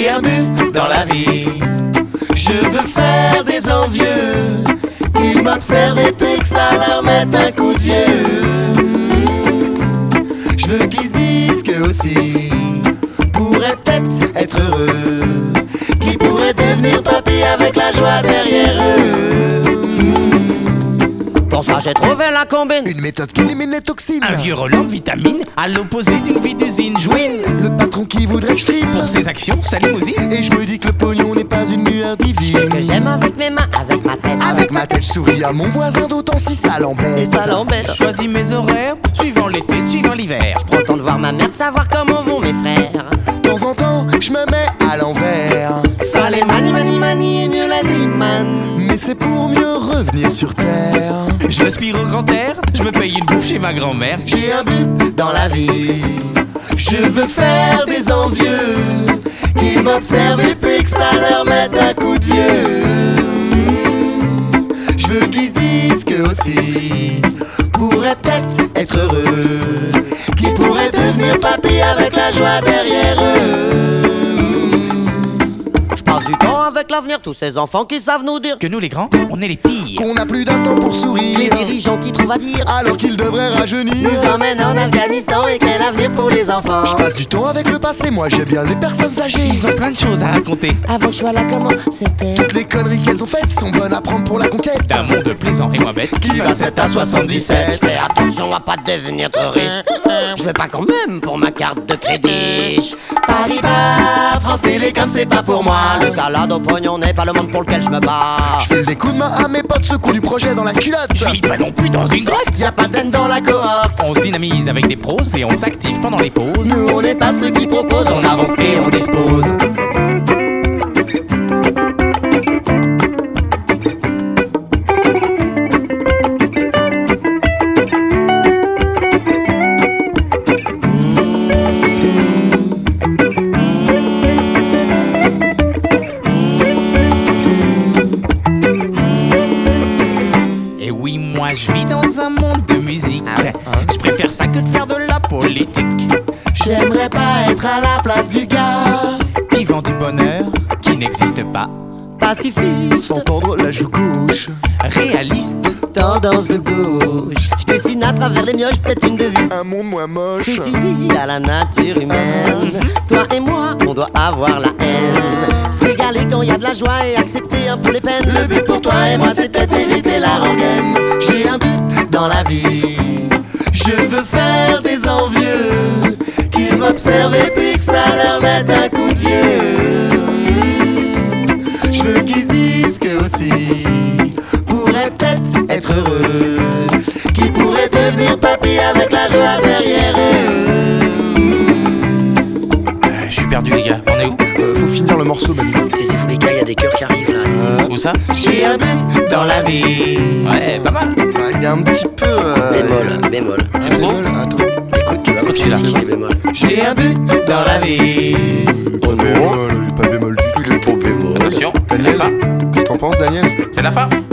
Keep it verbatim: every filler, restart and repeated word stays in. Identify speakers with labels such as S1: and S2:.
S1: J'ai un but dans la vie. Je veux faire des envieux qu'ils m'observent et puis que ça leur mette un coup de vieux. Je veux qu'ils se disent qu'eux aussi pourraient peut-être être heureux, qu'ils pourraient devenir papy avec la joie derrière eux.
S2: Pour ça j'ai trouvé la combine,
S3: une méthode qui élimine les toxines.
S4: Un vieux Roland de vitamines à l'opposé d'une vie d'usine. Jouine
S3: Le patron qui voudrait que je tripe
S4: pour ses actions, sa limousine.
S3: Et je me dis que le pognon n'est pas une lueur divine.
S2: ce que j'aime avec mes mains, avec ma tête.
S3: Avec ma tête je souris à mon voisin, d'autant si ça l'embête.
S2: ça l'embête.
S4: Choisis mes horaires, suivant l'été, suivant l'hiver.
S2: Prends le temps de voir ma mère, de savoir comment vont mes frères.
S3: De temps en temps je me mets à l'envers.
S2: Fallait mani mani mani et mieux la nuit man.
S3: Mais c'est pour mieux revenir sur terre.
S4: Je respire au grand air, je me paye une bouffe chez ma grand-mère.
S1: J'ai un but dans la vie. Je veux faire des envieux qu'ils m'observent et puis que ça leur mette un coup de vieux. Je veux qu'ils se disent qu'eux aussi pourraient peut-être être heureux, qu'ils pourraient devenir papy avec la joie derrière eux.
S2: Je passe du temps avec l'avenir, tous ces enfants qui savent nous dire
S4: Que nous les grands, on est les pires.
S3: Qu'on n'a plus d'instant pour sourire,
S2: les dirigeants qui trouvent à dire
S3: alors qu'ils devraient rajeunir.
S2: nous emmènent en Afghanistan et quel avenir pour les enfants.
S3: Je passe du temps avec le passé, moi j'aime bien les personnes âgées.
S4: Ils ont plein de choses à raconter.
S2: Avant que je sois là, comment c'était?
S3: Toutes les conneries qu'elles ont faites sont bonnes à prendre pour la conquête.
S4: D'un monde plaisant et moins bête.
S3: Qui va sept à soixante-dix-sept.
S2: Fais attention à pas devenir trop riche. Je veux pas quand même pour ma carte de crédit.
S1: Paris-Bas, France Télécom, c'est pas pour moi.
S2: L'escalade au pognon n'est pas le monde pour lequel je me bats.
S3: Je file des coups de main à mes potes, secours du projet dans la culotte.
S4: Je vis pas non plus dans une grotte.
S1: Y'a pas d'aine dans la cohorte.
S4: On se dynamise avec des pros et on s'active pendant les pauses.
S1: Nous on n'est pas de ceux qui proposent, on avance et on dispose.
S4: Et oui, moi je vis dans un monde de musique.
S2: Ah ouais,
S4: Je préfère ça que de faire de la politique.
S1: J'aimerais pas être à la place du gars
S4: Qui vend du bonheur qui n'existe pas.
S2: Pacifiste,
S3: S'entendre la joue gauche.
S4: Réaliste,
S2: tendance de gauche. Je dessine à travers les mioches, peut-être une devise.
S3: Un monde moins moche.
S2: Ceci dit à la nature humaine. Toi et moi, on doit avoir la haine. Se régaler quand y a de la joie et accepter un peu les peines.
S1: Le but pour toi et moi c'est peut-être éviter la rengaine. J'ai un but dans la vie. Je veux faire des envieux qui m'observent et puis que ça leur mette un coup de vieux. Je veux qu'ils se disent qu'eux aussi pourraient peut-être être heureux, qu'ils pourraient devenir papy avec la joie derrière eux.
S4: euh, je suis perdu les gars, on est où?
S3: Euh, faut finir le morceau, Manu.
S2: Taisez-vous les gars, y a des cœurs qui arrivent là.
S4: Où ça?
S1: J'ai un but dans la vie.
S4: Ouais, pas mal.
S3: Ouais, il y a un petit peu. Euh...
S2: Bémol, bémol.
S3: Ah, bémol, attends.
S2: Écoute, tu vas
S4: Continue là.
S2: continuer les bémols.
S1: J'ai un but dans la vie.
S3: Pas bémol, il est pas bémol du tout.
S2: Il est pas bémol.
S4: Attention, c'est la fin.
S3: Qu'est-ce que t'en penses, Daniel?
S4: C'est la fin.